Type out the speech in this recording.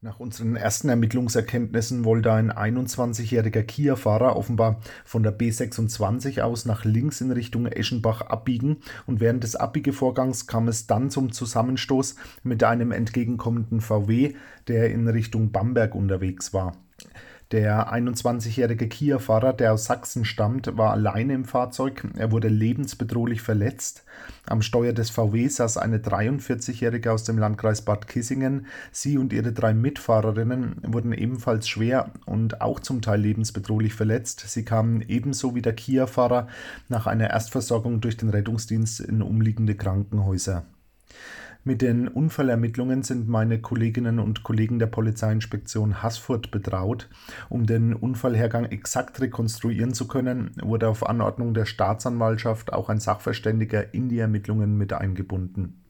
Nach unseren ersten Ermittlungserkenntnissen wollte ein 21-jähriger Kia-Fahrer offenbar von der B26 aus nach links in Richtung Eschenbach abbiegen und während des Abbiegevorgangs kam es dann zum Zusammenstoß mit einem entgegenkommenden VW, der in Richtung Bamberg unterwegs war. Der 21-jährige Kia-Fahrer, der aus Sachsen stammt, war alleine im Fahrzeug. Er wurde lebensbedrohlich verletzt. Am Steuer des VW saß eine 43-jährige aus dem Landkreis Bad Kissingen. Sie und ihre 3 Mitfahrerinnen wurden ebenfalls schwer und auch zum Teil lebensbedrohlich verletzt. Sie kamen ebenso wie der Kia-Fahrer nach einer Erstversorgung durch den Rettungsdienst in umliegende Krankenhäuser. Mit den Unfallermittlungen sind meine Kolleginnen und Kollegen der Polizeiinspektion Haßfurt betraut. Um den Unfallhergang exakt rekonstruieren zu können, wurde auf Anordnung der Staatsanwaltschaft auch ein Sachverständiger in die Ermittlungen mit eingebunden.